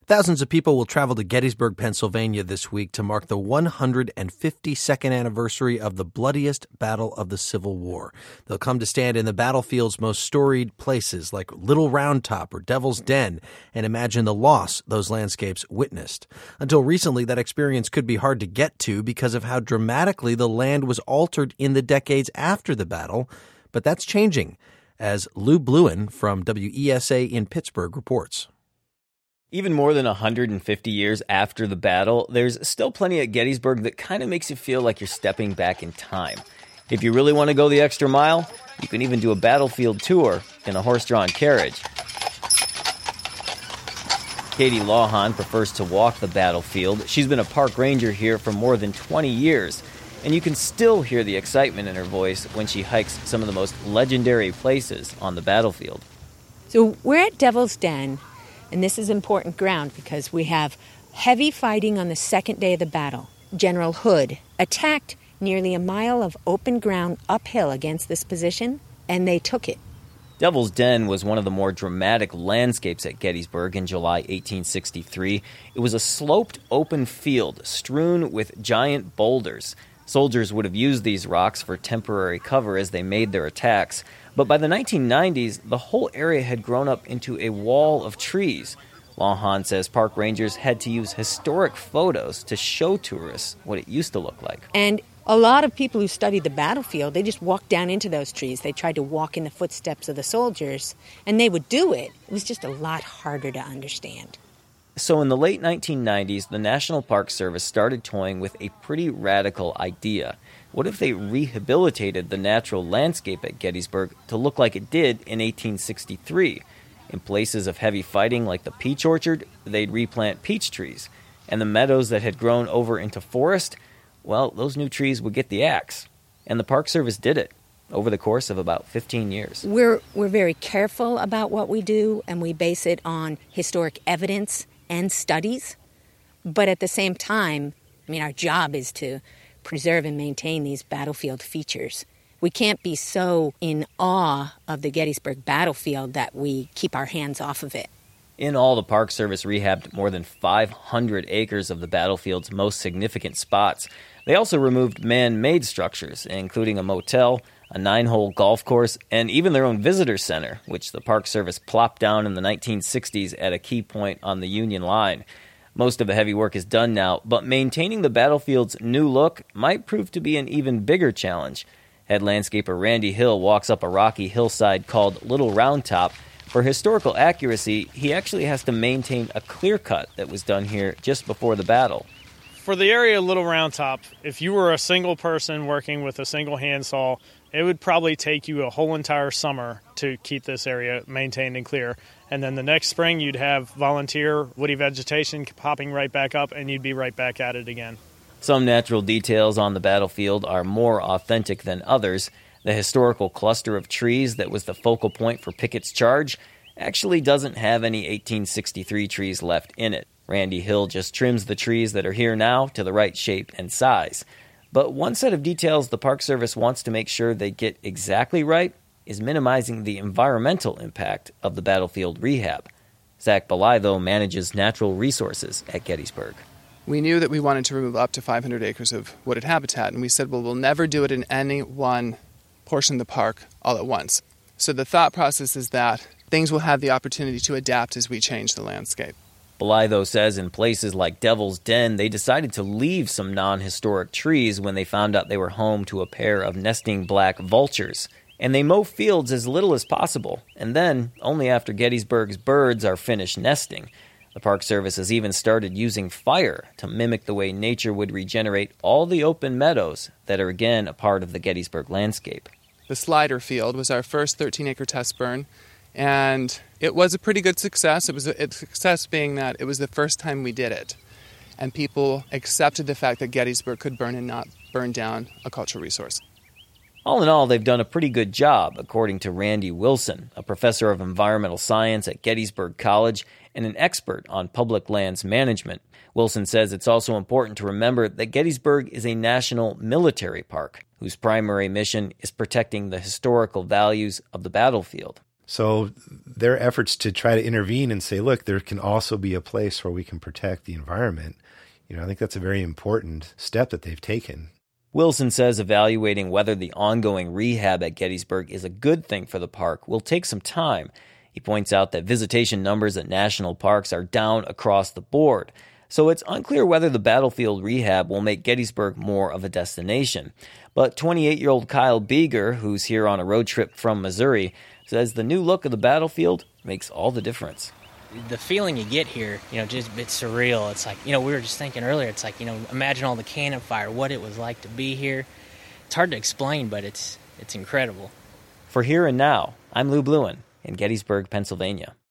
Thousands of people will travel to Gettysburg, Pennsylvania this week to mark the 152nd anniversary of the bloodiest battle of the Civil War. They'll come to stand in the battlefield's most storied places like Little Round Top or Devil's Den and imagine the loss those landscapes witnessed. Until recently, that experience could be hard to get to because of how dramatically the land was altered in the decades after the battle. But that's changing, as Lou Bluen from WESA in Pittsburgh reports. Even more than 150 years after the battle, there's still plenty at Gettysburg that kind of makes you feel like you're stepping back in time. If you really want to go the extra mile, you can even do a battlefield tour in a horse-drawn carriage. Katie Lawhon prefers to walk the battlefield. She's been a park ranger here for more than 20 years, and you can still hear the excitement in her voice when she hikes some of the most legendary places on the battlefield. So we're at Devil's Den. And this is important ground because we have heavy fighting on the second day of the battle. General Hood attacked nearly a mile of open ground uphill against this position, and they took it. Devil's Den was one of the more dramatic landscapes at Gettysburg in July 1863. It was a sloped open field strewn with giant boulders. Soldiers would have used these rocks for temporary cover as they made their attacks. But by the 1990s, the whole area had grown up into a wall of trees. Lawhon says park rangers had to use historic photos to show tourists what it used to look like. And a lot of people who studied the battlefield, they just walked down into those trees. They tried to walk in the footsteps of the soldiers, and they would do it. It was just a lot harder to understand. So in the late 1990s, the National Park Service started toying with a pretty radical idea. What if they rehabilitated the natural landscape at Gettysburg to look like it did in 1863? In places of heavy fighting like the peach orchard, they'd replant peach trees. And the meadows that had grown over into forest, well, those new trees would get the axe. And the Park Service did it over the course of about 15 years. We're very careful about what we do, and we base it on historic evidence and studies. But at the same time, our job is to preserve and maintain these battlefield features. We can't be so in awe of the Gettysburg battlefield that we keep our hands off of it. In all, the Park Service rehabbed more than 500 acres of the battlefield's most significant spots. They also removed man-made structures, including a motel, a 9-hole golf course, and even their own visitor center, which the Park Service plopped down in the 1960s at a key point on the Union line. Most of the heavy work is done now, but maintaining the battlefield's new look might prove to be an even bigger challenge. Head landscaper Randy Hill walks up a rocky hillside called Little Round Top. For historical accuracy, he actually has to maintain a clear cut that was done here just before the battle. For the area of Little Round Top, if you were a single person working with a single handsaw, it would probably take you a whole entire summer to keep this area maintained and clear. And then the next spring, you'd have volunteer woody vegetation popping right back up, and you'd be right back at it again. Some natural details on the battlefield are more authentic than others. The historical cluster of trees that was the focal point for Pickett's charge actually doesn't have any 1863 trees left in it. Randy Hill just trims the trees that are here now to the right shape and size. But one set of details the Park Service wants to make sure they get exactly right is minimizing the environmental impact of the battlefield rehab. Zach Belay, manages natural resources at Gettysburg. We knew that we wanted to remove up to 500 acres of wooded habitat, and we said, well, we'll never do it in any one portion of the park all at once. So the thought process is that things will have the opportunity to adapt as we change the landscape. Belay, says in places like Devil's Den, they decided to leave some non-historic trees when they found out they were home to a pair of nesting black vultures. And they mow fields as little as possible, and then, only after Gettysburg's birds are finished nesting. The Park Service has even started using fire to mimic the way nature would regenerate all the open meadows that are again a part of the Gettysburg landscape. The Slider Field was our first 13-acre test burn, and it was a pretty good success. It was a success being that it was the first time we did it, and people accepted the fact that Gettysburg could burn and not burn down a cultural resource. All in all, they've done a pretty good job, according to Randy Wilson, a professor of environmental science at Gettysburg College and an expert on public lands management. Wilson says it's also important to remember that Gettysburg is a national military park whose primary mission is protecting the historical values of the battlefield. So their efforts to try to intervene and say, look, there can also be a place where we can protect the environment, I think that's a very important step that they've taken. Wilson says evaluating whether the ongoing rehab at Gettysburg is a good thing for the park will take some time. He points out that visitation numbers at national parks are down across the board, so it's unclear whether the battlefield rehab will make Gettysburg more of a destination. But 28-year-old Kyle Beeger, who's here on a road trip from Missouri, says the new look of the battlefield makes all the difference. The feeling you get here, just a bit surreal. It's like, we were just thinking earlier, it's like, imagine all the cannon fire, what it was like to be here. It's hard to explain, but it's incredible. For Here and Now, I'm Lou Bluin in Gettysburg, Pennsylvania.